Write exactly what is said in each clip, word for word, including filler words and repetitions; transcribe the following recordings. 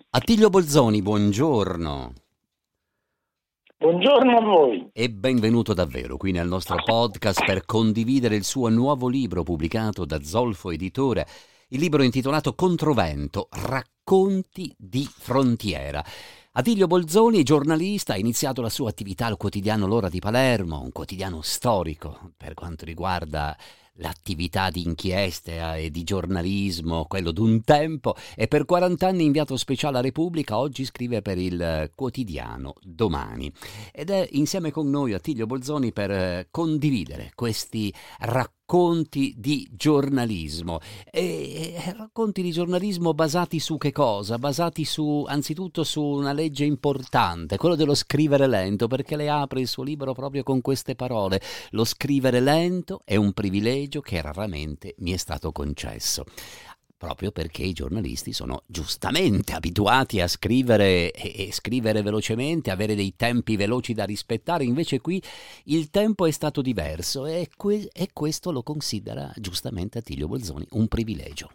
Attilio Bolzoni, buongiorno. Buongiorno a voi. E benvenuto davvero qui nel nostro podcast per condividere il suo nuovo libro pubblicato da Zolfo Editore, il libro intitolato Controvento, racconti di frontiera. Attilio Bolzoni, giornalista, ha iniziato la sua attività al quotidiano L'Ora di Palermo, un quotidiano storico per quanto riguarda l'attività di inchieste e di giornalismo, quello d'un tempo, e per quaranta anni inviato speciale a Repubblica. Oggi scrive per il quotidiano Domani ed è insieme con noi Attilio Bolzoni per condividere questi racconti di giornalismo e, e racconti di giornalismo basati su che cosa? Basati su anzitutto su una legge importante, quello dello scrivere lento, perché lei apre il suo libro proprio con queste parole: lo scrivere lento è un privilegio che raramente mi è stato concesso, proprio perché i giornalisti sono giustamente abituati a scrivere e, e scrivere velocemente, avere dei tempi veloci da rispettare. Invece qui il tempo è stato diverso e, que- e questo lo considera giustamente Attilio Bolzoni un privilegio.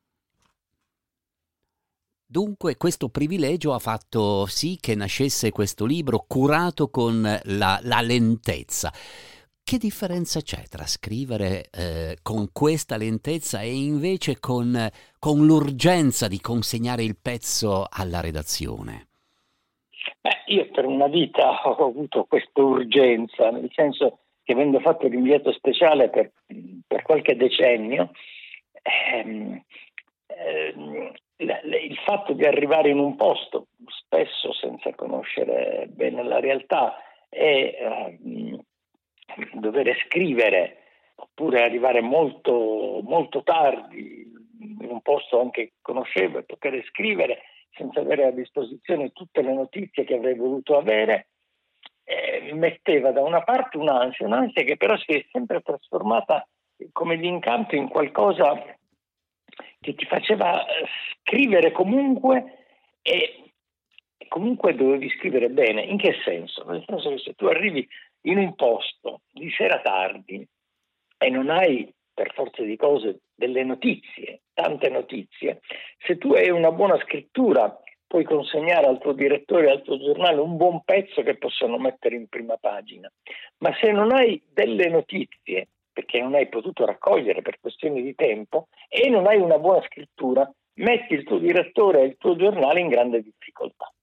Dunque questo privilegio ha fatto sì che nascesse questo libro curato con la, la lentezza. Che differenza c'è tra scrivere eh, con questa lentezza e invece con, con l'urgenza di consegnare il pezzo alla redazione? Beh, io per una vita ho avuto questa urgenza, nel senso che, avendo fatto l'inviato speciale per, per qualche decennio, ehm, ehm, il fatto di arrivare in un posto, spesso senza conoscere bene la realtà, e ehm, dover scrivere, oppure arrivare molto, molto tardi in un posto anche che conoscevo e poter scrivere senza avere a disposizione tutte le notizie che avrei voluto avere, eh, mi metteva da una parte un'ansia, un'ansia che però si è sempre trasformata come d'incanto in qualcosa che ti faceva scrivere comunque, e comunque dovevi scrivere bene. In che senso? Nel senso che se tu arrivi in un posto di sera tardi e non hai, per forza di cose, delle notizie, tante notizie, se tu hai una buona scrittura puoi consegnare al tuo direttore e al tuo giornale un buon pezzo che possono mettere in prima pagina. Ma se non hai delle notizie, perché non hai potuto raccogliere per questioni di tempo, e non hai una buona scrittura, metti il tuo direttore e il tuo giornale in grande difficoltà.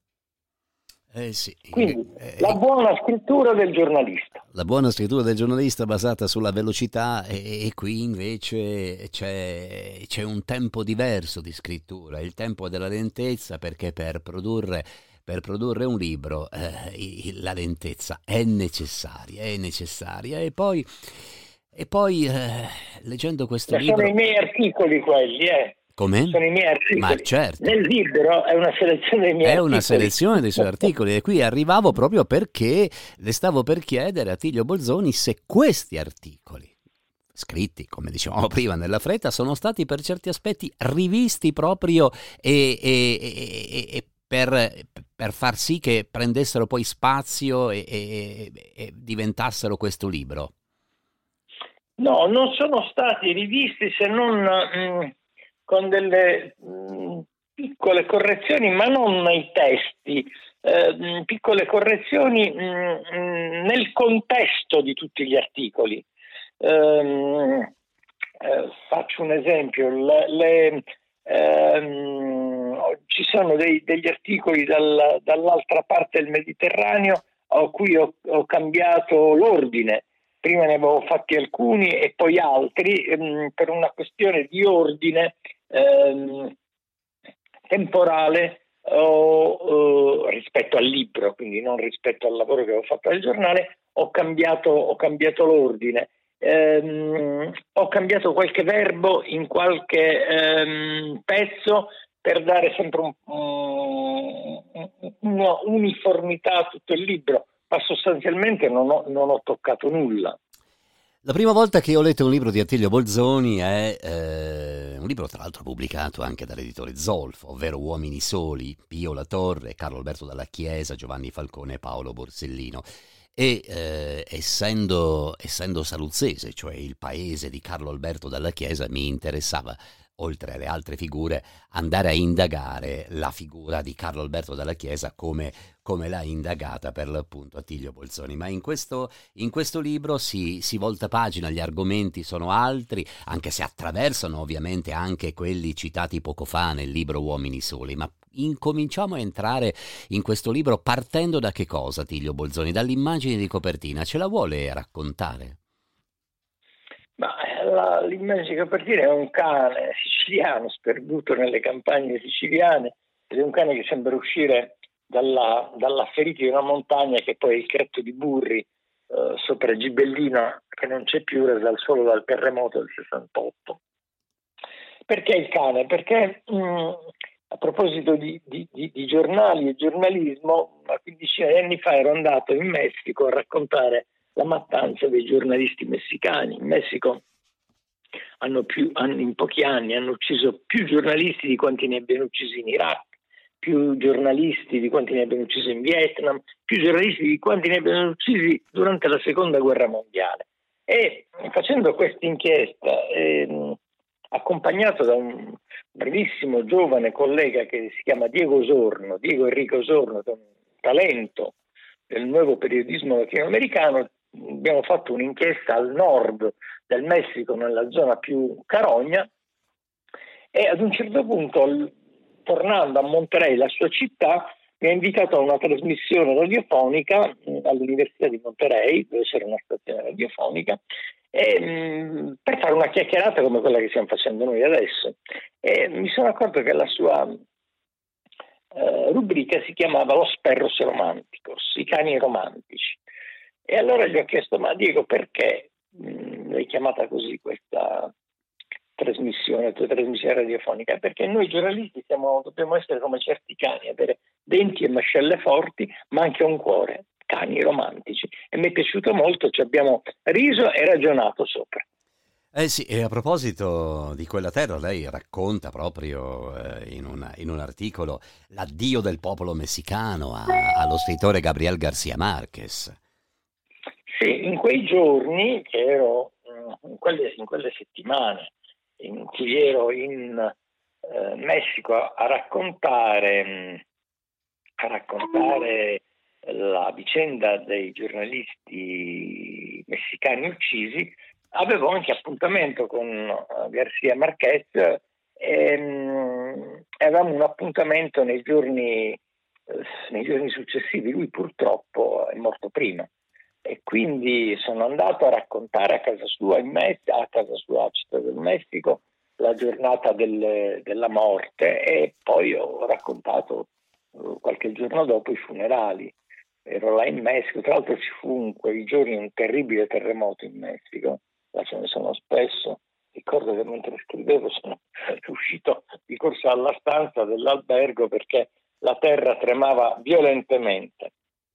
Eh sì, Quindi eh, la buona scrittura del giornalista. La buona scrittura del giornalista basata sulla velocità, e, e qui invece c'è, c'è un tempo diverso di scrittura, il tempo della lentezza, perché per produrre, per produrre un libro eh, la lentezza è necessaria, è necessaria. E poi, e poi eh, leggendo questo Ma libro... sono i miei articoli quelli, eh. Come? Sono i miei articoli. Ma certo. Nel libro è una selezione dei miei È articoli. una selezione dei suoi articoli, e qui arrivavo proprio perché le stavo per chiedere a Attilio Bolzoni se questi articoli, scritti, come dicevamo prima, nella fretta, sono stati per certi aspetti rivisti proprio e, e, e, e per, per far sì che prendessero poi spazio e, e, e diventassero questo libro. No, non sono stati rivisti, se non mh, con delle mh, piccole correzioni, ma non nei testi, eh, mh, piccole correzioni mh, mh, nel contesto di tutti gli articoli. Ehm, eh, faccio un esempio: le, le, ehm, ci sono dei, degli articoli dal, dall'altra parte del Mediterraneo a cui ho, ho cambiato l'ordine. Prima ne avevo fatti alcuni e poi altri, ehm, per una questione di ordine ehm, temporale o, o rispetto al libro, quindi non rispetto al lavoro che avevo fatto al giornale. Ho cambiato, ho cambiato l'ordine. Ehm, ho cambiato qualche verbo in qualche ehm, pezzo per dare sempre un, um, una uniformità a tutto il libro, ma sostanzialmente non ho, non ho toccato nulla. La prima volta che ho letto un libro di Attilio Bolzoni è eh, un libro tra l'altro pubblicato anche dall'editore Zolfo, ovvero Uomini Soli, Pio La Torre, Carlo Alberto Dalla Chiesa, Giovanni Falcone e Paolo Borsellino. E eh, essendo, essendo saluzzese, cioè il paese di Carlo Alberto Dalla Chiesa, mi interessava oltre alle altre figure, andare a indagare la figura di Carlo Alberto Dalla Chiesa come, come l'ha indagata per l'appunto Attilio Bolzoni. Ma in questo, in questo libro si, si volta pagina, gli argomenti sono altri, anche se attraversano ovviamente anche quelli citati poco fa nel libro Uomini Soli. Ma incominciamo a entrare in questo libro partendo da che cosa, Attilio Bolzoni? Dall'immagine di copertina, ce la vuole raccontare? Ma la, l'immagine di copertina è un cane siciliano sperduto nelle campagne siciliane, ed è un cane che sembra uscire dalla, dalla ferita di una montagna, che poi è il Cretto di Burri, eh, sopra Gibellina, che non c'è più, resa al suolo dal terremoto del sessantotto. Perché il cane? Perché mh, a proposito di, di, di, di giornali e giornalismo, una quindicina di anni fa ero andato in Messico a raccontare la mattanza dei giornalisti messicani. In Messico hanno più, hanno, in pochi anni hanno ucciso più giornalisti di quanti ne abbiano uccisi in Iraq, più giornalisti di quanti ne abbiano uccisi in Vietnam, più giornalisti di quanti ne abbiano uccisi durante la seconda guerra mondiale. E facendo questa inchiesta, eh, accompagnato da un brevissimo giovane collega che si chiama Diego Osorno, Diego Enrico Osorno, che è un talento del nuovo periodismo latinoamericano, abbiamo fatto un'inchiesta al nord del Messico, nella zona più carogna, e ad un certo punto, tornando a Monterey, la sua città, mi ha invitato a una trasmissione radiofonica all'Università di Monterey, dove c'era una stazione radiofonica, e, mh, per fare una chiacchierata come quella che stiamo facendo noi adesso. E mi sono accorto che la sua eh, rubrica si chiamava Los Perros Romanticos, i cani romantici. E allora gli ho chiesto: ma Diego, perché mh, l'hai chiamata così questa trasmissione, tua trasmissione radiofonica? Perché noi giornalisti siamo, dobbiamo essere come certi cani, avere denti e mascelle forti, ma anche un cuore, cani romantici. E mi è piaciuto molto, ci abbiamo riso e ragionato sopra. Eh sì, e a proposito di quella terra, lei racconta proprio eh, in, una, in un articolo l'addio del popolo messicano a, allo scrittore Gabriel García Márquez. Sì, in quei giorni, che ero in quelle, in quelle settimane in cui ero in eh, Messico a, a raccontare a raccontare la vicenda dei giornalisti messicani uccisi, avevo anche appuntamento con uh, García Márquez, e um, avevamo un appuntamento nei giorni, uh, nei giorni successivi. Lui purtroppo è morto prima, e quindi sono andato a raccontare a casa sua in Messico, a casa sua a Città del Messico, la giornata del, della morte, e poi ho raccontato uh, qualche giorno dopo i funerali. Ero là in Messico, tra l'altro ci fu in quei giorni un terribile terremoto in Messico, là ce ne sono spesso. Ricordo che mentre scrivevo sono uscito di corsa alla stanza dell'albergo perché la terra tremava violentemente.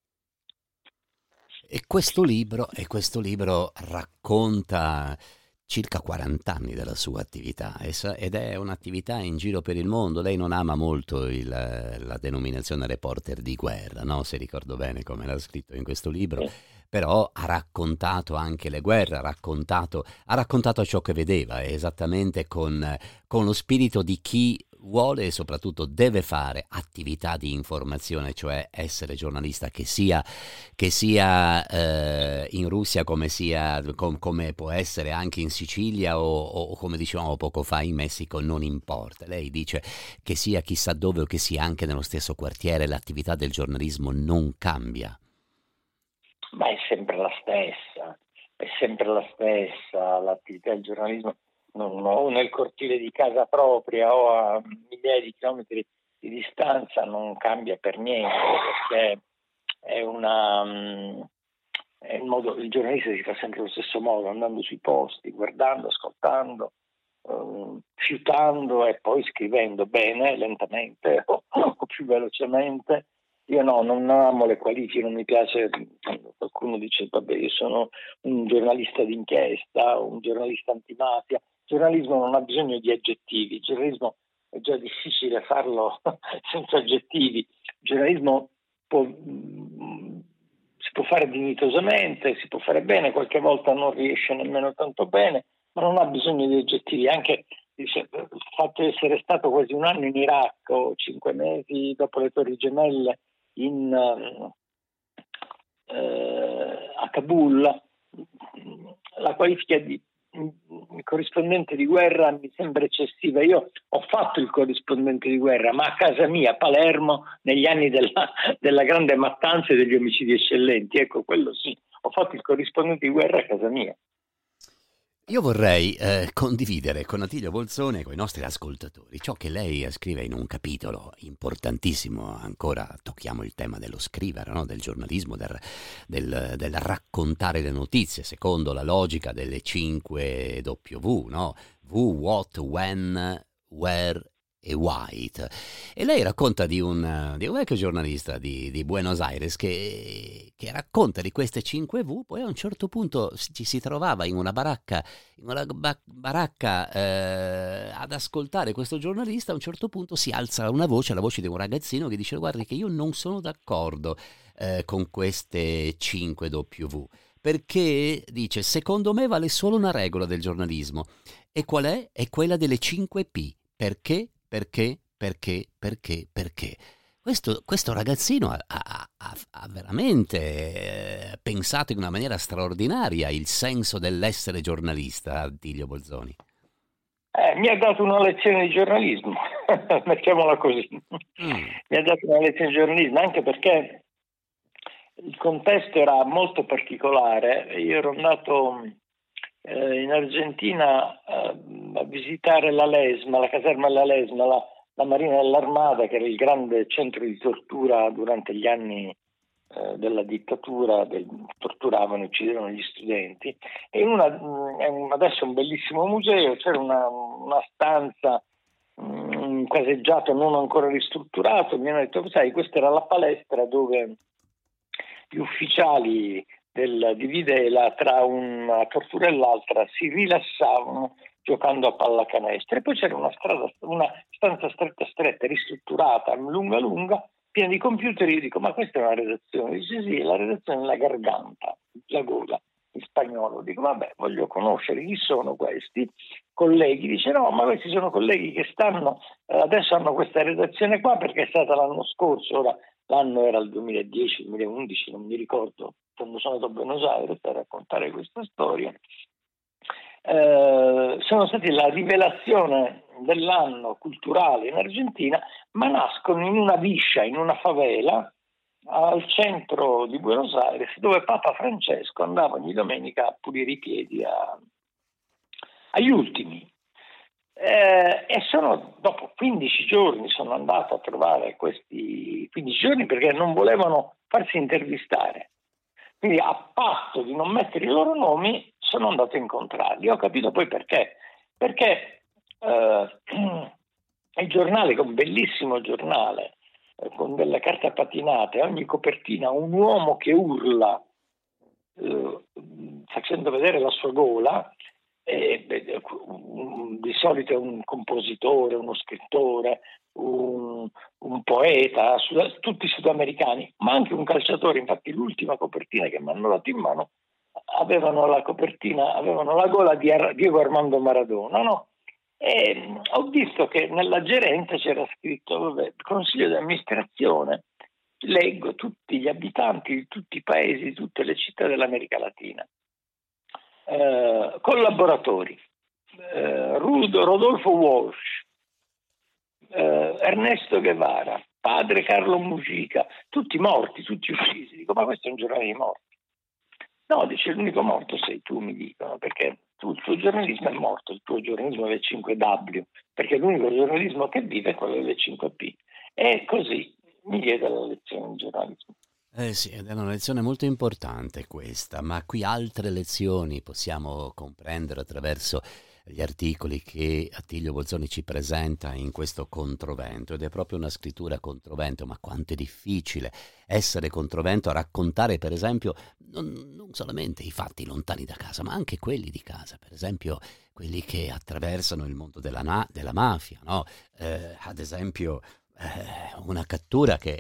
E questo libro, e questo libro racconta circa quaranta anni della sua attività, ed è un'attività in giro per il mondo. Lei non ama molto il, la denominazione reporter di guerra, no? Se ricordo bene come l'ha scritto in questo libro, però ha raccontato anche le guerre, ha raccontato, ha raccontato ciò che vedeva, esattamente con, con lo spirito di chi vuole e soprattutto deve fare attività di informazione, cioè essere giornalista, che sia, che sia eh, in Russia come sia com, come può essere anche in Sicilia o, o come dicevamo poco fa in Messico, non importa. Lei dice che sia chissà dove o che sia anche nello stesso quartiere, l'attività del giornalismo non cambia. Ma è sempre la stessa, è sempre la stessa l'attività del giornalismo. Non, o nel cortile di casa propria o a migliaia di chilometri di distanza non cambia per niente, perché è una è il modo, il giornalista si fa sempre allo stesso modo, andando sui posti, guardando, ascoltando, um, fiutando e poi scrivendo bene, lentamente o, o più velocemente. Io no, non amo le qualifiche, non mi piace quando qualcuno dice vabbè io sono un giornalista d'inchiesta, un giornalista antimafia. Il giornalismo non ha bisogno di aggettivi, il giornalismo è già difficile farlo senza aggettivi. Il giornalismo può, si può fare dignitosamente, si può fare bene, qualche volta non riesce nemmeno tanto bene, ma non ha bisogno di aggettivi. Anche dice, il fatto di essere stato quasi un anno in Iraq o cinque mesi dopo le Torri Gemelle in, eh, a Kabul, la qualifica di corrispondente di guerra mi sembra eccessiva. Io ho fatto il corrispondente di guerra, ma a casa mia, a Palermo, negli anni della, della grande mattanza e degli omicidi eccellenti. Ecco, quello sì, ho fatto il corrispondente di guerra a casa mia. Io vorrei eh, condividere con Attilio Bolzone e con i nostri ascoltatori ciò che lei scrive in un capitolo importantissimo. Ancora tocchiamo il tema dello scrivere, no? Del giornalismo, del, del, del raccontare le notizie secondo la logica delle cinque W, no? Who, what, when, where e White. E lei racconta di un, di un vecchio giornalista di, di Buenos Aires che, che racconta di queste cinque W. Poi a un certo punto ci si trovava in una baracca in una ba- baracca eh, ad ascoltare questo giornalista. A un certo punto si alza una voce, la voce di un ragazzino che dice: guardi che io non sono d'accordo eh, con queste cinque W, perché dice, secondo me vale solo una regola del giornalismo, e qual è? È quella delle cinque P. Perché? Perché, perché, perché, perché. Questo, questo ragazzino ha, ha, ha, ha veramente eh, pensato in una maniera straordinaria il senso dell'essere giornalista, Attilio Bolzoni. Eh, mi ha dato una lezione di giornalismo, mettiamola così. Mm. Mi ha dato una lezione di giornalismo, anche perché il contesto era molto particolare. Io ero andato in Argentina eh, a visitare la Lesma, la caserma della Lesma, la, la Marina dell'Armata, che era il grande centro di tortura durante gli anni eh, della dittatura, del, torturavano e uccidevano gli studenti. E in una, mh, adesso è un bellissimo museo, c'era una, una stanza, mh, un caseggiato non ancora ristrutturato. Mi hanno detto, sai, questa era la palestra dove gli ufficiali del, di Videla, tra una tortura e l'altra, si rilassavano giocando a pallacanestro. E poi c'era una, strada, una stanza stretta stretta, ristrutturata, lunga lunga, piena di computer. Io dico, ma questa è una redazione? Dice sì, la redazione è la Garganta, la gola, in spagnolo. Dico, vabbè, voglio conoscere chi sono questi colleghi. Dice, no, ma questi sono colleghi che stanno, adesso hanno questa redazione qua perché è stata l'anno scorso, ora l'anno era il duemiladieci duemilaundici, non mi ricordo, quando sono andato a Buenos Aires per raccontare questa storia. Eh, sono stati la rivelazione dell'anno culturale in Argentina, ma nascono in una biscia, in una favela al centro di Buenos Aires, dove Papa Francesco andava ogni domenica a pulire i piedi a, agli ultimi. Eh, e sono dopo quindici giorni sono andato a trovare questi quindici giorni perché non volevano farsi intervistare, quindi a patto di non mettere i loro nomi sono andato a incontrarli. Ho capito poi perché perché eh, il giornale, che è un bellissimo giornale eh, con delle carte patinate, ogni copertina un uomo che urla eh, facendo vedere la sua gola. E, beh, di solito è un compositore, uno scrittore, un, un poeta, sud, tutti sudamericani, ma anche un calciatore. Infatti l'ultima copertina che mi hanno dato in mano avevano la copertina, avevano la gola di Ar- Diego Armando Maradona, no? E ho visto che nella gerenza c'era scritto, vabbè, consiglio di amministrazione, leggo tutti gli abitanti di tutti i paesi, di tutte le città dell'America Latina. Eh, collaboratori eh, Rudo, Rodolfo Walsh, eh, Ernesto Guevara, padre Carlo Mujica, tutti morti, tutti uccisi. Dico, ma questo è un giornale di morti? No, dice, l'unico morto sei tu, mi dicono, perché tu, il tuo giornalismo è morto, il tuo giornalismo è le cinque W, perché l'unico giornalismo che vive è quello delle cinque P. E così mi diede la lezione di giornalismo. Eh sì, ed è una lezione molto importante questa, ma qui altre lezioni possiamo comprendere attraverso gli articoli che Attilio Bolzoni ci presenta in questo Controvento, ed è proprio una scrittura controvento. Ma quanto è difficile essere controvento, a raccontare per esempio non, non solamente i fatti lontani da casa, ma anche quelli di casa, per esempio quelli che attraversano il mondo della, na- della mafia, no? Eh, ad esempio eh, una cattura che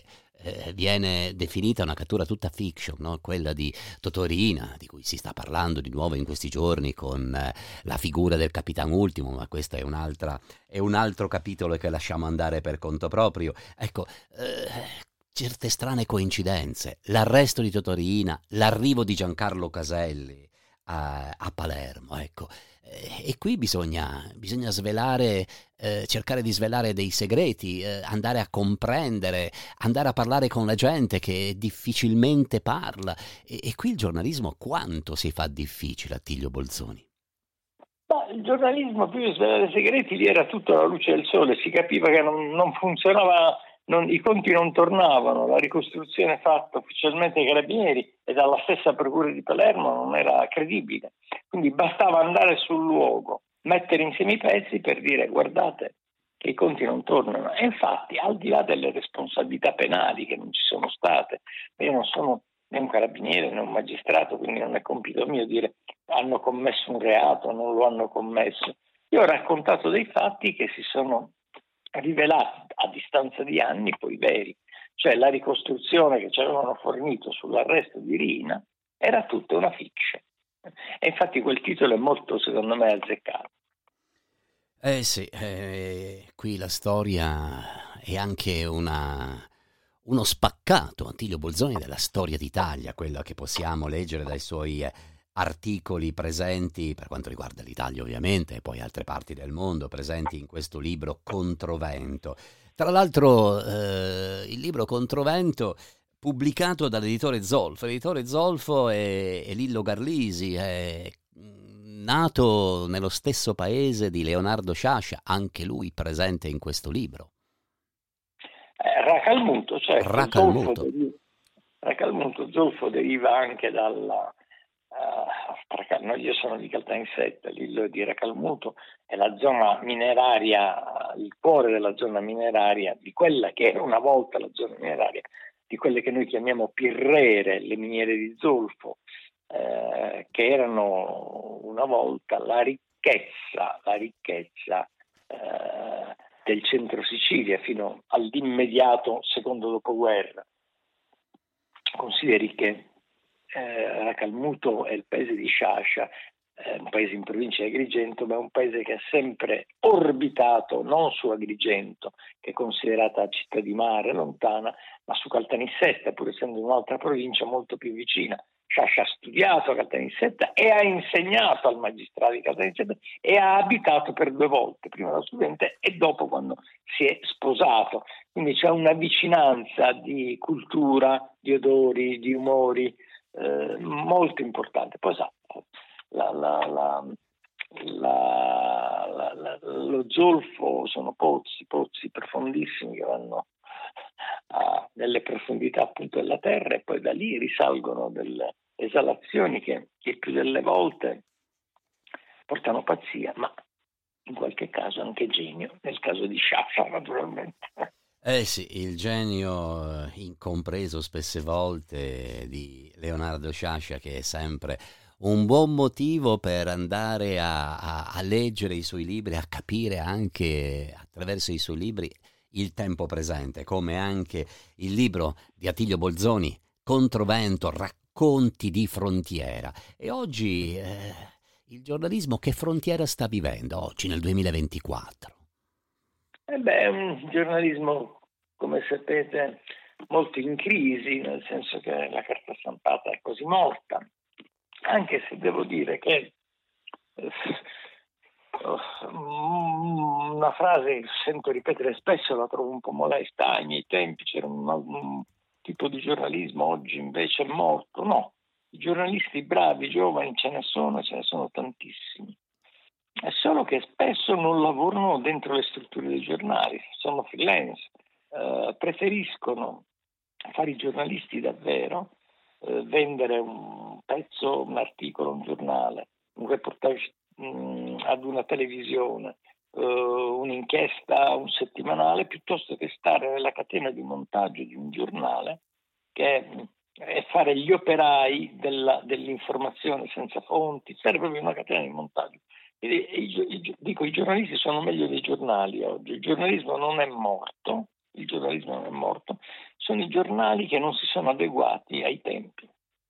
eh, viene definita una cattura tutta fiction, no? Quella di Totorina, di cui si sta parlando di nuovo in questi giorni con eh, la figura del Capitan Ultimo, ma questo è un'altra, è un altro capitolo che lasciamo andare per conto proprio. Ecco, eh, certe strane coincidenze, l'arresto di Totorina, l'arrivo di Giancarlo Caselli a, a Palermo, ecco. Eh, E qui bisogna, bisogna svelare, eh, cercare di svelare dei segreti, eh, andare a comprendere, andare a parlare con la gente che difficilmente parla. E, e qui il giornalismo quanto si fa difficile, Attilio Bolzoni? Ma il giornalismo, più di svelare segreti, lì era tutta la luce del sole, si capiva che non, non funzionava, non- i conti non tornavano, la ricostruzione fatta ufficialmente dai Carabinieri e dalla stessa Procura di Palermo non era credibile. Quindi bastava andare sul luogo, mettere insieme i pezzi per dire guardate che i conti non tornano. E infatti, al di là delle responsabilità penali che non ci sono state, io non sono né un carabiniere né un magistrato, quindi non è compito mio dire hanno commesso un reato, non lo hanno commesso. Io ho raccontato dei fatti che si sono rivelati a distanza di anni poi veri, cioè la ricostruzione che ci avevano fornito sull'arresto di Rina era tutta una fiction. E infatti quel titolo è molto, secondo me, azzeccato. Eh sì, eh, qui la storia è anche una, uno spaccato, Attilio Bolzoni, della storia d'Italia, quella che possiamo leggere dai suoi eh, articoli presenti, per quanto riguarda l'Italia ovviamente, e poi altre parti del mondo, presenti in questo libro Controvento. Tra l'altro eh, il libro Controvento pubblicato dall'editore Zolfo. L'editore Zolfo è, è Lillo Garlisi, è mm, nato nello stesso paese di Leonardo Sciascia, anche lui presente in questo libro. Eh, Racalmuto, certo, Zolfo Racalmuto. deriva, Racalmuto, Zolfo deriva anche dalla... Uh, no, io sono di Caltanissetta, Lillo è di Racalmuto, è la zona mineraria, il cuore della zona mineraria, di quella che era una volta la zona mineraria, di quelle che noi chiamiamo pirrere, le miniere di Zolfo, eh, che erano una volta la ricchezza, la ricchezza eh, del centro Sicilia fino all'immediato secondo dopoguerra. Consideri che eh, Racalmuto è il paese di Sciascia, è un paese in provincia di Agrigento, ma è un paese che ha sempre orbitato non su Agrigento, che è considerata città di mare lontana, ma su Caltanissetta, pur essendo un'altra provincia molto più vicina. Sciascia ha studiato a Caltanissetta e ha insegnato al magistrato di Caltanissetta e ha abitato per due volte, prima da studente e dopo quando si è sposato. Quindi c'è una vicinanza di cultura, di odori, di umori eh, molto importante. Poi sa, la, la, la, la, la, lo zolfo sono pozzi, pozzi profondissimi che vanno a, nelle profondità appunto della terra e poi da lì risalgono delle esalazioni che, che più delle volte portano pazzia, ma in qualche caso anche genio, nel caso di Sciascia naturalmente. Eh sì, il genio eh, incompreso spesse volte di Leonardo Sciascia, che è sempre un buon motivo per andare a, a- a leggere i suoi libri, a capire anche attraverso i suoi libri il tempo presente, come anche il libro di Attilio Bolzoni, Controvento, racconti di frontiera. E oggi eh, il giornalismo che frontiera sta vivendo oggi nel duemilaventiquattro? E beh, è un giornalismo, come sapete, molto in crisi, nel senso che la carta stampata è quasi morta, anche se devo dire che eh, una frase che sento ripetere spesso, la trovo un po' molesta, ai miei tempi c'era un, un tipo di giornalismo, oggi invece è morto. No, i giornalisti bravi, giovani ce ne sono, ce ne sono tantissimi. È solo che spesso non lavorano dentro le strutture dei giornali, sono freelance, eh, preferiscono fare i giornalisti davvero, eh, vendere un pezzo, un articolo, un giornale, un reportage mh, ad una televisione, eh, un'inchiesta, un settimanale, piuttosto che stare nella catena di montaggio di un giornale che è, è fare gli operai della, dell'informazione senza fonti, serve proprio una catena di montaggio. I, i, i, dico, i giornalisti sono meglio dei giornali oggi, il giornalismo non è morto, il giornalismo non è morto, sono i giornali che non si sono adeguati ai tempi.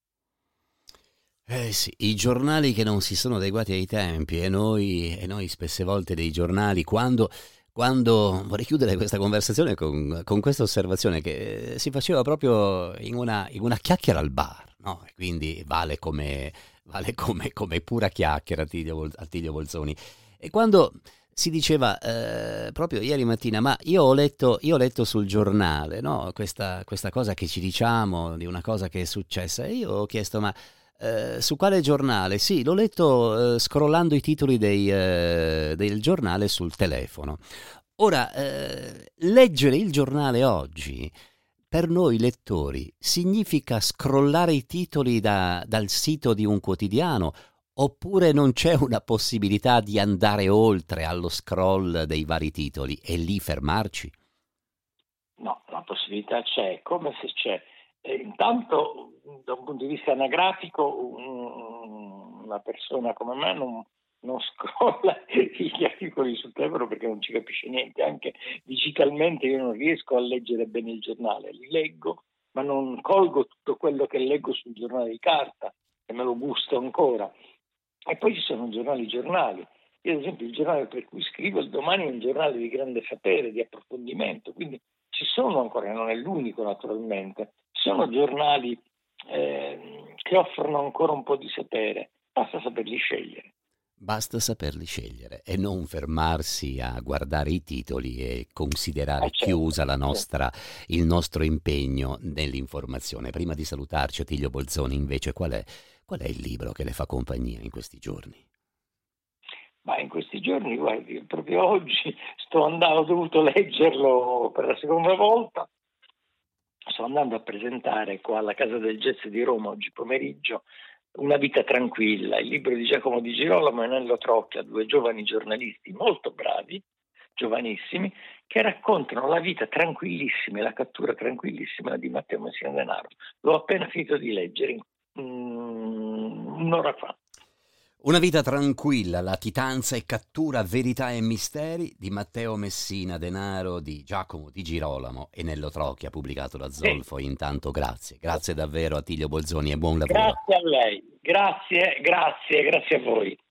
Eh sì, i giornali che non si sono adeguati ai tempi e noi, e noi spesse volte dei giornali, quando, quando vorrei chiudere questa conversazione con, con questa osservazione che si faceva proprio in una, in una chiacchiera al bar, no? E quindi vale come, vale come, come pura chiacchiera Attilio, Vol- Attilio Bolzoni. E quando si diceva eh, proprio ieri mattina, ma io ho letto, io ho letto sul giornale, no? Questa, questa cosa che ci diciamo di una cosa che è successa, e io ho chiesto, ma eh, su quale giornale? Sì, l'ho letto eh, scrollando i titoli dei, eh, del giornale sul telefono. Ora, eh, leggere il giornale oggi per noi lettori significa scrollare i titoli da- dal sito di un quotidiano, oppure non c'è una possibilità di andare oltre allo scroll dei vari titoli e lì fermarci? No, la possibilità c'è, come se c'è. E intanto, da un punto di vista anagrafico, un- una persona come me non, non scrolla gli articoli sul telefono perché non ci capisce niente. Anche digitalmente io non riesco a leggere bene il giornale, li leggo, ma non colgo tutto quello che leggo sul giornale di carta e me lo gusto ancora. E poi ci sono giornali giornali. Io ad esempio il giornale per cui scrivo il Domani è un giornale di grande sapere, di approfondimento, quindi ci sono ancora, non è l'unico naturalmente, ci sono giornali eh, che offrono ancora un po' di sapere, basta saperli scegliere. Basta saperli scegliere e non fermarsi a guardare i titoli e Ah, considerare certo, chiusa la certo. nostra, il nostro impegno nell'informazione. Prima di salutarci, Attilio Bolzoni, invece, qual è, qual è il libro che le fa compagnia in questi giorni? Ma in questi giorni, guardi, proprio oggi sto andando, ho dovuto leggerlo per la seconda volta, sto andando a presentare qua alla Casa del Jazz di Roma oggi pomeriggio Una vita tranquilla, il libro di Giacomo Di Girolamo e Nello Trocchia, due giovani giornalisti molto bravi, giovanissimi, che raccontano la vita tranquillissima e la cattura tranquillissima di Matteo Messina Denaro. L'ho appena finito di leggere mm, un'ora fa. Una vita tranquilla, latitanza e cattura, verità e misteri di Matteo Messina Denaro, di Giacomo Di Girolamo e Nello Trocchia, pubblicato da Sì. Zolfo. Intanto grazie, grazie davvero Attilio Bolzoni e buon lavoro. Grazie a lei, grazie, grazie, grazie a voi.